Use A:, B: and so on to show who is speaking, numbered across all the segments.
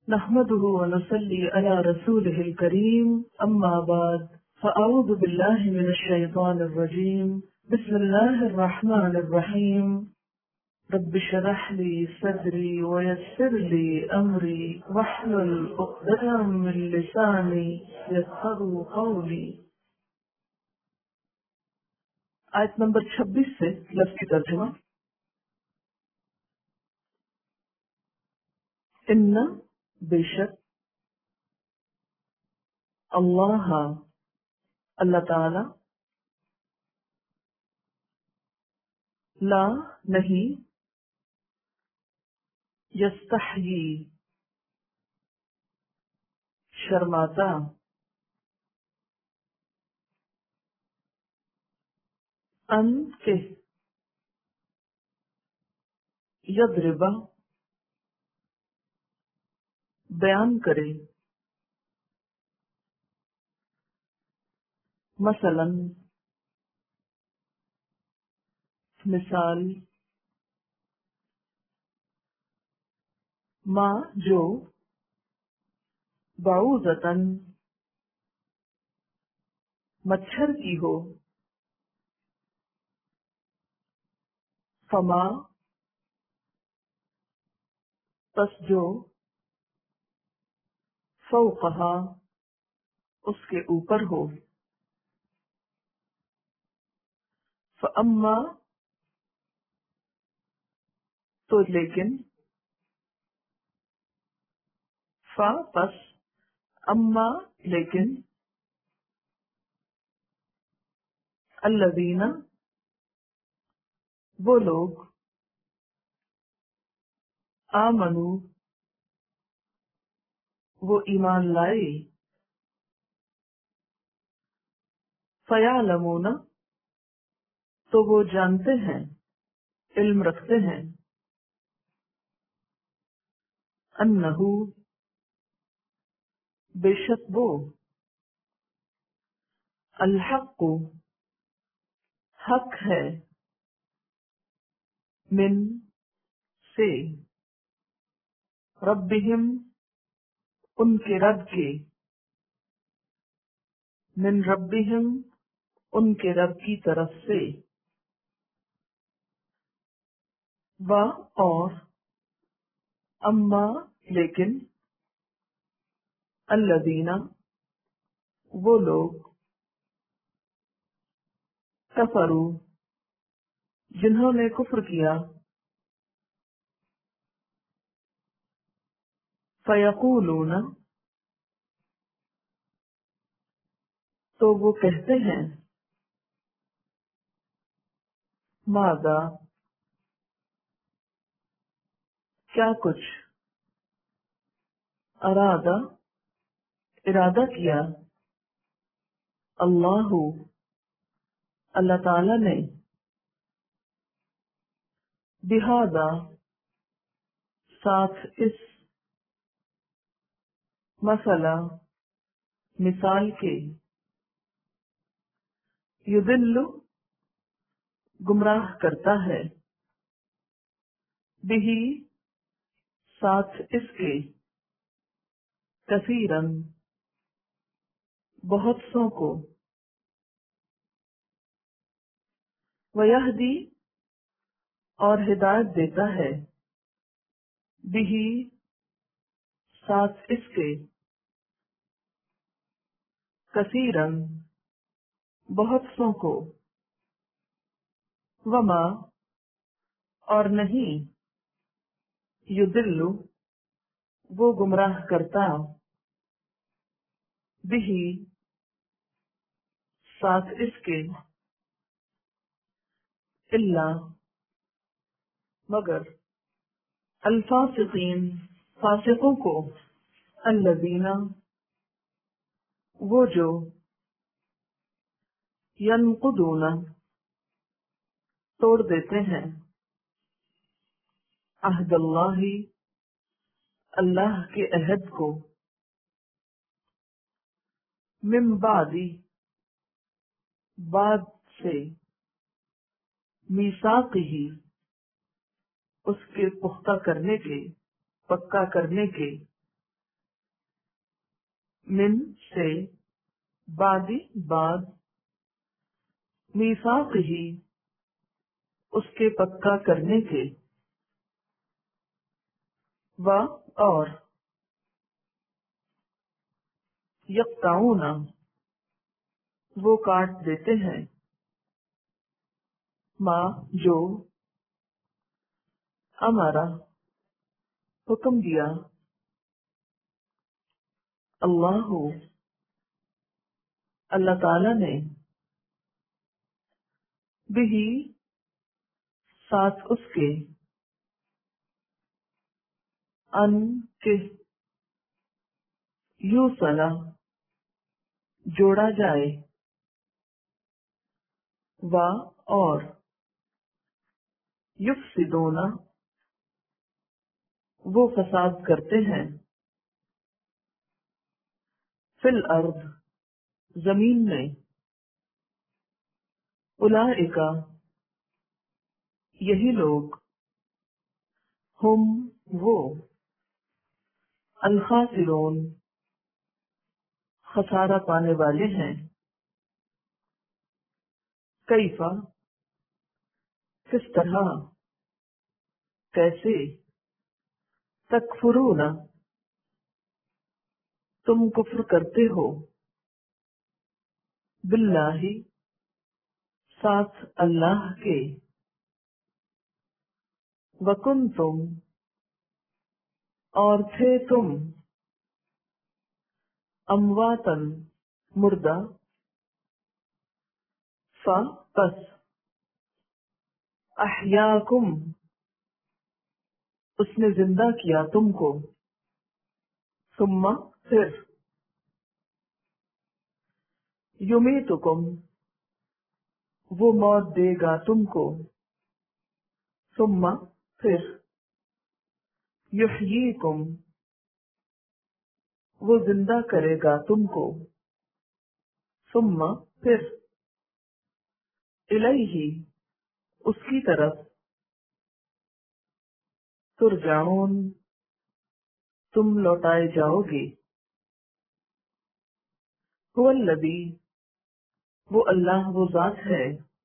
A: نحمده ونصلي على رسوله الكريم أما بعد فأعوذ بالله من الشيطان الرجيم بسم الله الرحمن الرحيم رب اشرح لي صدري ويسر لي أمري واحلل عقدة من لساني يفقهوا قولي۔ آیت نمبر 26 سے لفظ کی ترجمہ۔ ان بے شک اللہ اللہ تعالی لا نہیں یستحیی شرماتا ان کے یضربا بیان کرے مثلا مثال ما جو بعوضتن مچھر کی ہو فما پس جو فوقہا اس کے اوپر ہو فاما تو لیکن فا پس اما لیکن الذین وہ لوگ آمنو وہ ایمان لائے فیعلمون تو وہ جانتے ہیں علم رکھتے ہیں انہو بے شک وہ الحق حق ہے من سے ربہم ان کے رب کے من ربہم ان کے رب کی طرف سے و اور اما لیکن الذین وہ لوگ کفروا جنہوں نے کفر کیا فیقولون تو وہ کہتے ہیں ماذا کیا کچھ ارادہ کیا اللہ اللہ تعالی نے بہذا ساتھ اس مسئلہ مثال کے یضل گمراہ کرتا ہے بہی ساتھ اس کے کثیرن بہت سو کو ویہدی اور ہدایت دیتا ہے بہی ساتھ اس کے کثیرن بہت سو کو وما اور نہیں یضل وہ گمراہ کرتا بہی ساتھ اس کے الا مگر الفاسقین فاسقوں کو الذین وہ جو ینقضون توڑ دیتے ہیں عہد اللہ اللہ کے عہد کو من بعد سے میثاقہ اس کے پختہ کرنے کے پکا کرنے کے من سے, بعدی بعد, میثاقہ اس کے پکا کرنے کے, و اور, یقطعون وہ کاٹ دیتے ہیں, ما جو, امرا حکم دیا, اللہ اللہ تعالی نے, بہی ساتھ اس کے, ان کے, یوصلا جوڑا جائے, و اور, یفسدون وہ فساد کرتے ہیں, فی الارض زمین میں, اولئک یہی لوگ, ہم وہ, الخاسرون خسارہ پانے والے ہیں, کیفا کس طرح, کیسے, تکفرون تم کفر کرتے ہو, باللہ ساتھ اللہ کے, وکنتم اور تھے تم, امواتن مردہ, پس احیاکم اس نے زندہ کیا تم کو, ثم پھر, یمیتکم وہ موت دے گا تم کو, ثم پھر, یحییکم وہ زندہ کرے گا تم کو, ثم پھر, الیہ اس کی طرف, ترجعون تم لوٹائے جاؤ گے, هو الذی وہ اللہ وہ ذات ہے,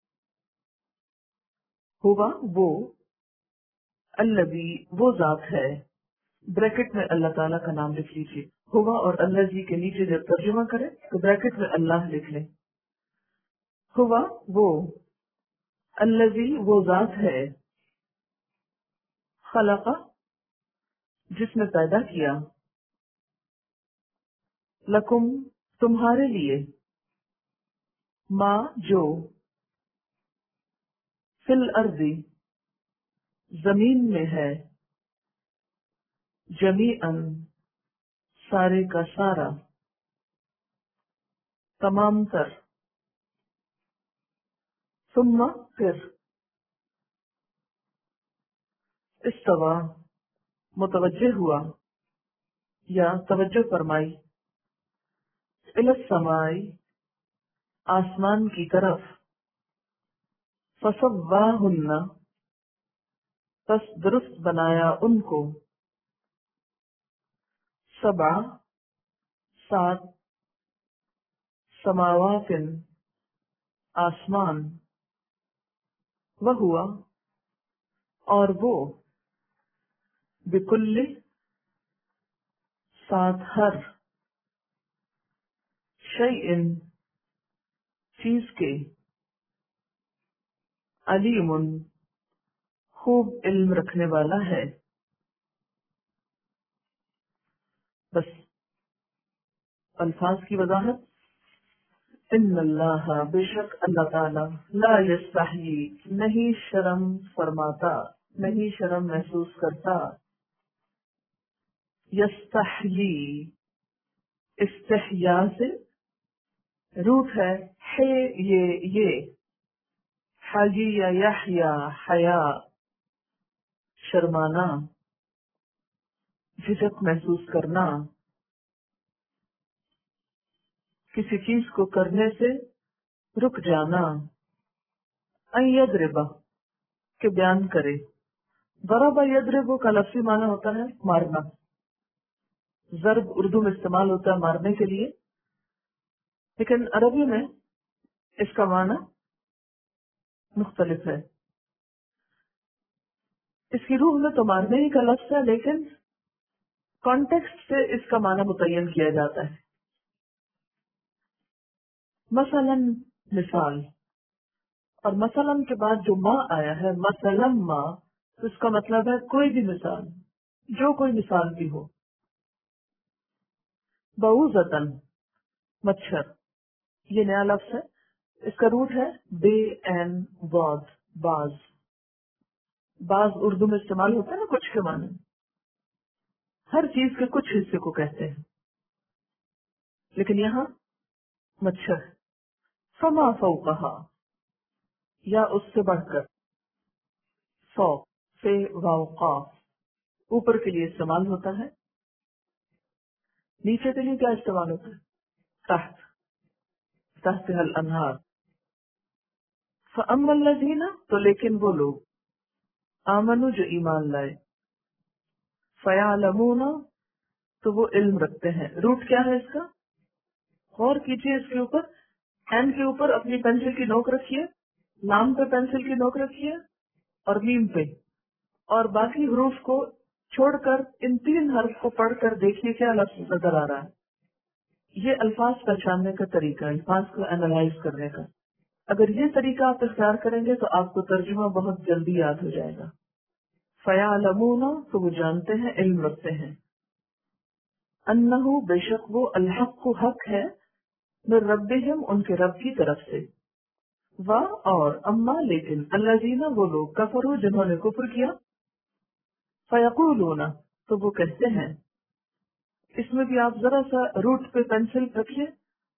A: ہوا وہ, الذی وہ ذات ہے, بریکٹ میں اللہ تعالیٰ کا نام لکھ لیجیے, ہوا اور اللہ جی کے نیچے جب ترجمہ کرے تو بریکٹ میں اللہ لکھ لیں, ہوا وہ, الذی وہ ذات ہے, خلق جس نے پیدا کیا, لکم تمہارے لیے, ما جو, فی الارض زمین میں ہے, جمیعاً سارے کا سارا, تمام تر, ثم پھر, استوا متوجہ ہوا یا توجہ فرمائی, الی السماء آسمان کی طرف, فسواہن پس درست بنایا ان کو, سبع سات, سماوات آسمان, وہوا اور وہ, بکل ساتھ ہر, شیئن چیز کے, علیم خوب علم رکھنے والا ہے. بس الفاظ کی وضاحت, ان اللہ بے شک اللہ تعالی, لا یستحیی نہیں شرم فرماتا, نہیں شرم محسوس کرتا, یستحیی استحیا سے روٹ ہے, یہ حاجی یا یحیا حیا شرمانا, جھجک محسوس کرنا, کسی چیز کو کرنے سے رک جانا, ان یضرب کہ بیان کرے, ضرب یضرب کا لفظی معنی ہوتا ہے مارنا, ضرب اردو میں استعمال ہوتا ہے مارنے کے لیے، لیکن عربی میں اس کا معنی مختلف ہے. اس کی روح میں تو مارنے ہی کا لفظ ہے، لیکن کانٹیکسٹ سے اس کا معنی متعین کیا جاتا ہے. مثلا مثال، اور مثلا کے بعد جو ماں آیا ہے مثلا ماں، تو اس کا مطلب ہے کوئی بھی مثال، جو کوئی مثال بھی ہو. بعوضتن مچھر، یہ نیا لفظ ہے. اس کا روٹ ہے بے این واد، باز. باز اردو میں استعمال ہوتا ہے نا کچھ کے معنی، ہر چیز کے کچھ حصے کو کہتے ہیں، لیکن یہاں مچھر. فما فوقہا، یا اس سے بڑھ کر. فوق سے واو قاف، اوپر کے لیے استعمال ہوتا ہے. نیچے کے لیے کیا استعمال ہوتا ہے؟ تحت، تحت الانہار. فاما الذین، تو لیکن وہ لوگ، آمنو جو ایمان لائے، فیعلمون تو وہ علم رکھتے ہیں. روٹ کیا ہے اس کا؟ غور کیجیے اس کے اوپر. این کے اوپر اپنی پینسل کی نوک رکھیے، لام پہ پینسل کی نوک رکھیے، اور میم پہ، اور باقی حروف کو چھوڑ کر ان تین حرف کو پڑھ کر دیکھیے کیا لفظ نظر آ رہا ہے. یہ الفاظ پہچاننے کا طریقہ، الفاظ کو انالائز کرنے کا. اگر یہ طریقہ آپ اختیار کریں گے تو آپ کو ترجمہ بہت جلدی یاد ہو جائے گا. فیعلمون تو وہ جانتے ہیں، علم رکھتے ہیں. انہو بے شک وہ، الحق کو حق ہے، من ربہم ان کے رب کی طرف سے. و اور اما لیکن، الذین وہ لوگ، کفروا جنہوں نے کفر کیا، فیقولون تو وہ کہتے ہیں. اس میں بھی آپ ذرا سا روٹ پہ پینسل رکھیے.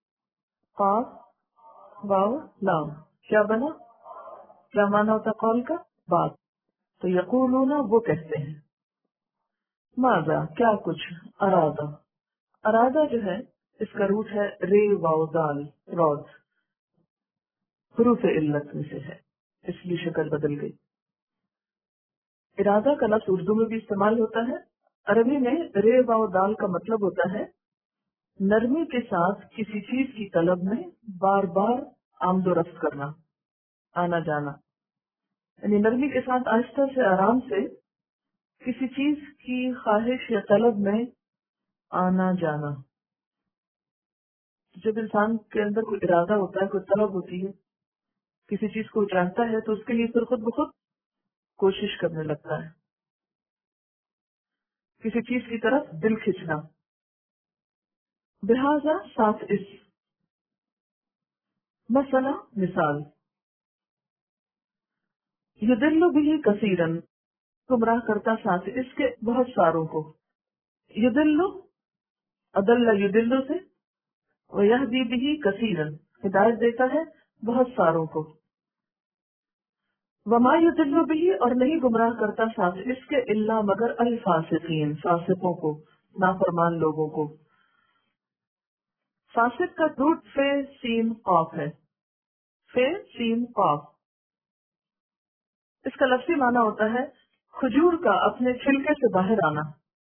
A: قاف واو لام، کیا بنا؟ کیا مانا ہوتا قول کا؟ بات. تو یقولون وہ کہتے ہیں. ماذا کیا کچھ، ارادہ، ارادہ جو ہے اس کا روٹ ہے رے واو دال روز، حروف علت میں سے ہے، اس لیے شکل بدل گئی. ارادہ کا لفظ اردو میں بھی استعمال ہوتا ہے. عربی میں رے واو دال کا مطلب ہوتا ہے نرمی کے ساتھ کسی چیز کی طلب میں بار بار آمد و رفت کرنا، آنا جانا. یعنی نرمی کے ساتھ آہستہ سے، آرام سے کسی چیز کی خواہش یا طلب میں آنا جانا. جب انسان کے اندر کوئی ارادہ ہوتا ہے، کوئی طلب ہوتی ہے، کسی چیز کو چاہتا ہے، تو اس کے لیے پھر خود بخود کوشش کرنے لگتا ہے، کسی چیز کی طرف دل کھینچنا. لہذا ساتھ اس، مثلا مثال، یدل بھی کثیرن گمراہ کرتا ساتھ اس کے بہت ساروں کو. یدل عدل یدل سے، ویہدی بھی کثیرن ہدایت دیتا ہے بہت ساروں کو. وما یدل بھی اور نہیں گمراہ کرتا ساتھ اس کے الا مگر الفاسقین فاسقوں کو، نافرمان لوگوں کو. فاسق کا روٹ فے سین قاف ہے، فے سین قاف. اس کا لفظی معنی ہوتا ہے کھجور کا اپنے چھلکے سے باہر آنا.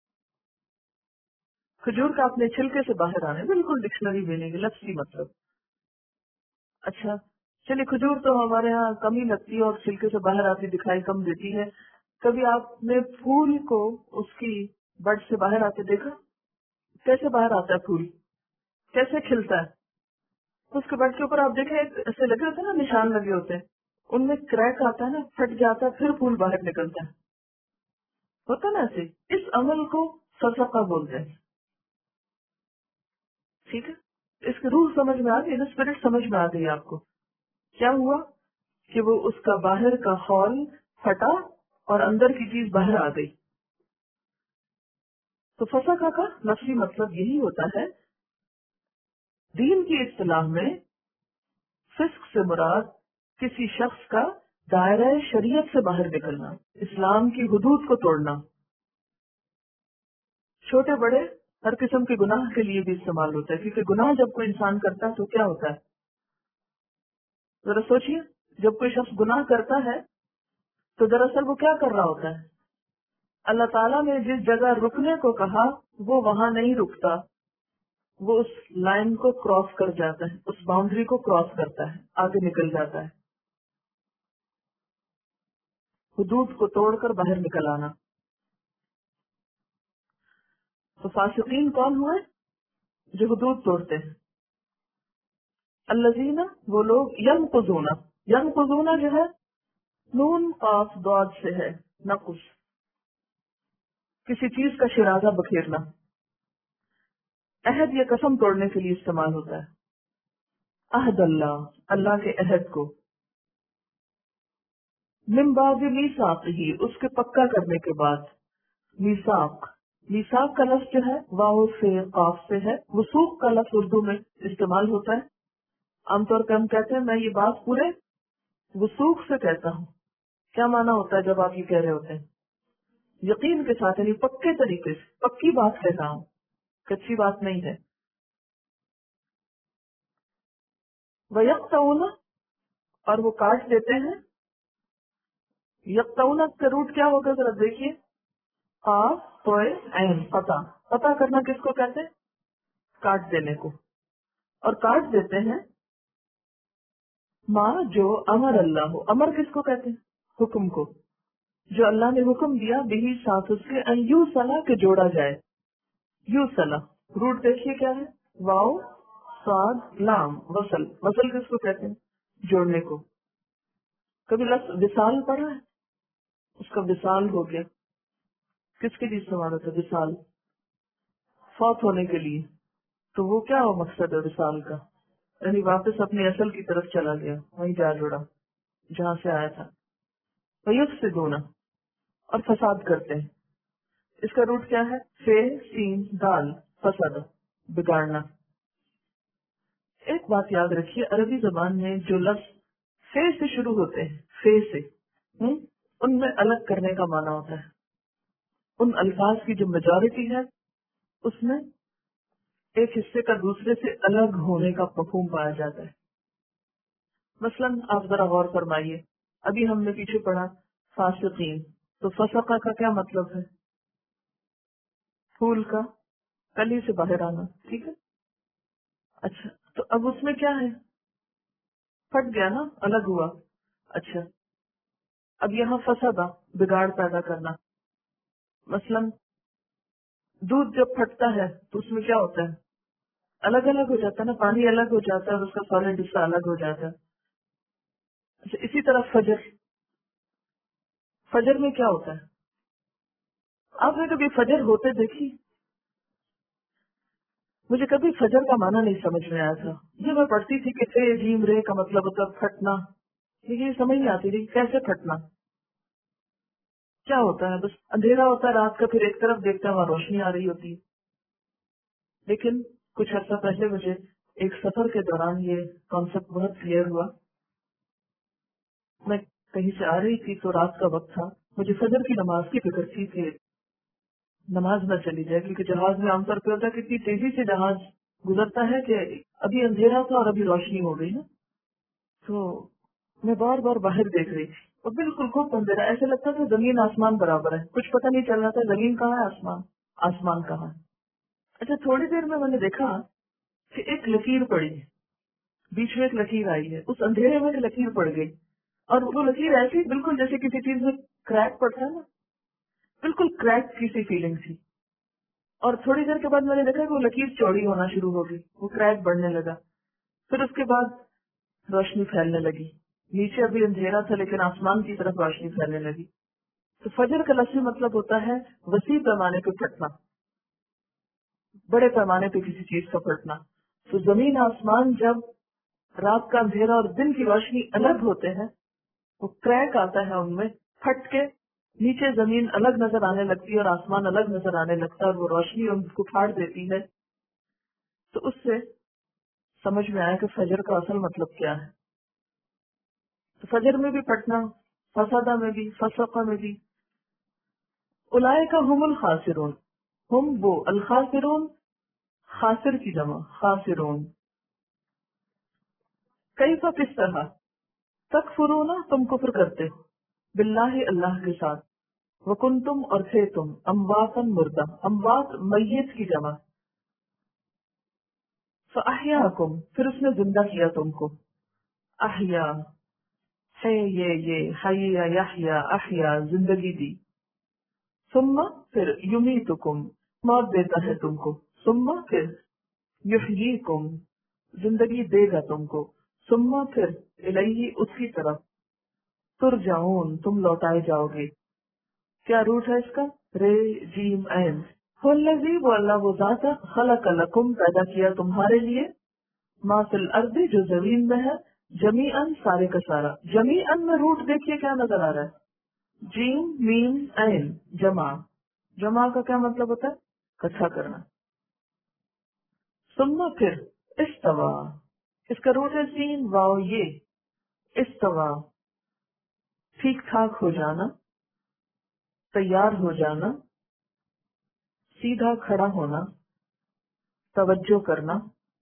A: کھجور کا اپنے چھلکے سے باہر آنا، بالکل ڈکشنری میننگ لفظی مطلب. اچھا چلیے، کھجور تو ہمارے ہاں کم ہی لگتی ہے اور چھلکے سے باہر آتی دکھائی کم دیتی ہے. کبھی آپ نے پھول کو اس کی بڈ سے باہر آتے دیکھا؟ کیسے باہر آتا ہے پھول، کیسے کھلتا ہے؟ اس کے بڈ کے اوپر آپ دیکھیں ایسے لگے ہوتے ہیں نا، نشان لگے ہوتے ہیں، ان میں کریک آتا ہے نا، پھٹ جاتا ہے، پھر پھول باہر نکلتا ہے، ہوتا ہے نا ایسے. اس عمل کو فسقہ بولتے ہیں. ٹھیک ہے، اس کی روح سمجھ میں آ گئی، اسپرٹ سمجھ میں آ گئی آپ کو. کیا ہوا کہ وہ اس کا باہر کا خول پھٹا اور اندر کی چیز باہر آ گئی. تو فسقہ کا لفظی مطلب یہی ہوتا ہے. دین کی اصطلاح میں فسق سے مراد کسی شخص کا دائرہ شریعت سے باہر نکلنا، اسلام کی حدود کو توڑنا. چھوٹے بڑے ہر قسم کے گناہ کے لیے بھی استعمال ہوتا ہے، کیونکہ گناہ جب کوئی انسان کرتا ہے تو کیا ہوتا ہے؟ ذرا سوچئے، جب کوئی شخص گناہ کرتا ہے تو دراصل وہ کیا کر رہا ہوتا ہے؟ اللہ تعالیٰ نے جس جگہ رکنے کو کہا وہ وہاں نہیں رکتا، وہ اس لائن کو کراس کر جاتا ہے، اس باؤنڈری کو کراس کرتا ہے، آگے نکل جاتا ہے۔ حدود کو توڑ کر باہر نکل آنا۔ تو فاسقین کون ہوئے؟ جو حدود توڑتے ہیں۔ الذین، وہ لوگ، ینقضون جو ہے نون قاف ضاد سے ہے، نقص، کسی چیز کا شرازہ بکھیرنا، عہد یا قسم توڑنے کے لیے استعمال ہوتا ہے۔ عہد اللہ، اللہ کے عہد کو، من بعد میثاقہ، اس کے پکا کرنے کے بعد۔ میثاق، میثاق کا لفظ جو ہے واو سے قاف سے ہے، وثوق کا لفظ اردو میں استعمال ہوتا ہے۔ عام طور پہ ہم کہتے ہیں میں یہ بات پورے وثوق سے کہتا ہوں۔ کیا معنی ہوتا ہے جب آپ یہ کہہ رہے ہوتے ہیں؟ یقین کے ساتھ، یعنی پکے طریقے سے، پکی بات کہہ رہا ہوں، کچی بات نہیں ہے۔ وَيَقْطَعُونَ، اور وہ کاٹ دیتے ہیں۔ یقطعون کا روٹ کیا ہوگا ذرا دیکھیے، قاف توئے عین، قطع، قطع کرنا کس کو کہتے ہیں؟ کاٹ دینے کو۔ اور کاٹ دیتے ہیں ماں جو امر اللہ ہو، امر کس کو کہتے ہیں؟ حکم کو، جو اللہ نے حکم دیا، بہی ساتھ اس کے، ان یو سلا کے جوڑا جائے۔ یو سلا، روٹ دیکھیے کیا ہے، واؤ صاد لام، وصل، وصل کس کو کہتے ہیں؟ جوڑنے کو۔ کبھی لفظ وصال پڑھا ہے؟ اس کا وصال ہو گیا، کس کے لیے استعمال ہوتا ہے وصال؟ فوت ہونے کے لیے۔ تو وہ کیا ہو مقصد ہے وصال کا؟ یعنی واپس اپنی اصل کی طرف چلا گیا، وہیں جا جوڑا جہاں سے آیا تھا۔ فَيُفْسِدُونَ، اور فساد کرتے ہیں۔ اس کا روٹ کیا ہے؟ فے سین دال، فساد، بگاڑنا۔ ایک بات یاد رکھیے، عربی زبان میں جو لفظ فے سے شروع ہوتے ہیں، فے سے، ان میں الگ کرنے کا معنی ہوتا ہے۔ ان الفاظ کی جو میجورٹی ہے اس میں ایک حصے کا دوسرے سے الگ ہونے کا مفہوم پایا جاتا ہے۔ مثلاً آپ ذرا غور فرمائیے، ابھی ہم نے پیچھے پڑھا فاسقین، تو فسقہ کا کیا مطلب ہے؟ پھول کا کلی سے باہر آنا، ٹھیک ہے؟ اچھا، تو اب اس میں کیا ہے؟ پھٹ گیا نا، الگ ہوا۔ اچھا، اب یہاں فسادہ، بگاڑ پیدا کرنا۔ مثلاً دودھ جب پھٹتا ہے تو اس میں کیا ہوتا ہے؟ الگ الگ ہو جاتا ہے نا، پانی الگ ہو جاتا ہے اور اس کا سالڈ حصہ الگ ہو جاتا ہے۔ اچھا، اسی طرح فجر، فجر میں کیا ہوتا ہے؟ آپ نے کبھی فجر ہوتے دیکھی؟ مجھے کبھی فجر کا معنی نہیں سمجھ میں آیا تھا، یہ میں پڑھتی تھی کہ فے جیم رے کا مطلب ہوتا ہے پھٹنا، لیکن یہ سمجھ نہیں آتی تھی کیسے پھٹنا، کیا ہوتا ہے؟ بس اندھیرا ہوتا ہے رات کا، پھر ایک طرف دیکھتے ہیں وہاں روشنی آ رہی ہوتی ہے۔ لیکن کچھ عرصہ پہلے مجھے ایک سفر کے دوران یہ کانسیپٹ بہت کلیئر ہوا۔ میں کہیں سے آ رہی تھی تو رات کا وقت تھا، مجھے فجر کی نماز کی فکر تھی کہ نماز نہ چلی جائے، کیونکہ جہاز میں عام طور پہ ہوتا ہے کتنی تیزی سے جہاز گزرتا ہے کہ ابھی اندھیرا تھا اور ابھی روشنی ہو گئی ہے۔ تو میں بار بار باہر دیکھ رہی تھی اور بالکل خوب اندھیرا، ایسے لگتا تھا زمین آسمان برابر ہے، کچھ پتہ نہیں چل رہا تھا زمین کہاں ہے، آسمان کہاں ہے۔ اچھا، تھوڑی دیر میں نے دیکھا کہ ایک لکیر پڑی ہے، بیچ میں ایک لکیر آئی ہے، اس اندھیرے میں لکیر پڑ گئی، اور وہ لکیر ایسی بالکل جیسے کسی چیز میں کریک پڑتا ہے نا، بالکل کریک کی سی فیلنگ تھی۔ اور تھوڑی دیر کے بعد میں نے دیکھا کہ وہ لکیر چوڑی ہونا شروع ہو گئی، وہ کریک بڑھنے لگا، پھر اس کے بعد روشنی پھیلنے لگی، نیچے ابھی اندھیرا تھا لیکن آسمان کی طرف روشنی پھیلنے لگی۔ تو فجر کا لفظی مطلب ہوتا ہے وسیع پیمانے پہ پھٹنا، بڑے پیمانے پہ کسی چیز کا پھٹنا۔ تو زمین آسمان جب رات کا اندھیرا اور دن کی روشنی الگ ہوتے ہیں، وہ کریک آتا ہے ان میں، پھٹ کے نیچے زمین الگ نظر آنے لگتی ہے اور آسمان الگ نظر آنے لگتا ہے، اور وہ روشنی ان کو پھاڑ دیتی ہے۔ تو اس سے سمجھ میں آیا کہ فجر کا اصل مطلب کیا ہے۔ تو فجر میں بھی پھٹنا، فسادہ میں بھی، فسقہ میں بھی۔ اولئک هم الخاسرون، ہم وہ، الخاسرون خاسر کی جمع، خاسرون۔ کیف، کس طرح، تکفرون، تم کفر کرتے ہو، باللہ اللہ کے ساتھ، वकुंतुम और थे तुम, अम्वातन मुर्दा, अम्वात मैयत की जमा, फअहयाकुम फिर उसने जिंदा किया तुमको, अहया है ये हय्या यहया अहया जिंदगी दी, सुम्मा फिर युमीतुकुम मौत देता है तुमको, सुम्मा फिर युहयीकुम जिंदगी देगा तुमको, सुम्मा फिर इलैहि उसकी तरफ, तुरजाऊन तुम लौटाए जाओगे। क्या रूट है इसका? रे जीम ऐन। हुल्लज़ी वो अल्लाह वो ज़ात है, खलक़ लकुम पैदा किया तुम्हारे लिए, मा फिल अर्दी जो जमीन में है, जमीअन सारे का सारा। जमीअन में रूट देखिए क्या नजर आ रहा है, जीम मीम ऐन जमा। जमा का क्या मतलब होता है? इकट्ठा करना। सुम्मा फिर इस्तवा, इसका रूट है सीन वाओ ये, इस्तवा ठीक ठाक हो जाना, तैयार हो जाना, सीधा खड़ा होना, तवज्जो करना।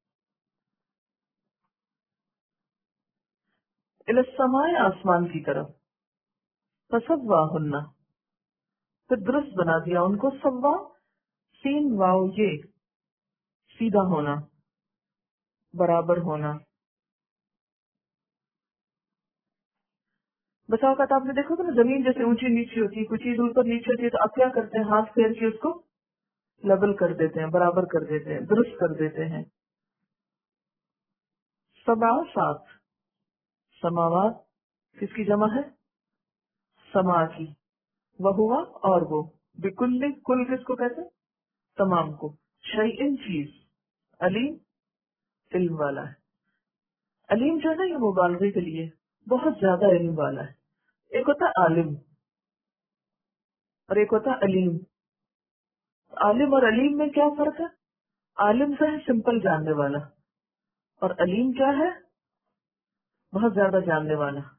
A: इलस्समाए आसमान की तरफ, फसव्वा हुन्ना फिर दुरुस्त बना दिया उनको, सव्वा सीन वाओ ये सीधा होना, बराबर होना। बचाव का तो आपने देखा था ना, जमीन जैसे ऊंची नीची होती है, कुछ चीज ऊपर नीचे होती है तो आप क्या करते हैं, हाथ फेर के उसको लेवल कर देते हैं, बराबर कर देते हैं, दुरुस्त कर देते हैं। सबा सात, समावात किसकी जमा है? समा की। वह हुआ और वो, बिकुल्ली कुल किसको कहते हैं? तमाम को। शैइन चीज, अलीम इल्म वाला है। अलीम जो है ना ये मुबालगे के लिए बहुत ज्यादा इल्म वाला है। एक होता है आलिम और एक होता है अलीम। आलिम और अलीम में क्या फर्क है? आलिम से है सिंपल जानने वाला और अलीम क्या है? बहुत ज्यादा जानने वाला।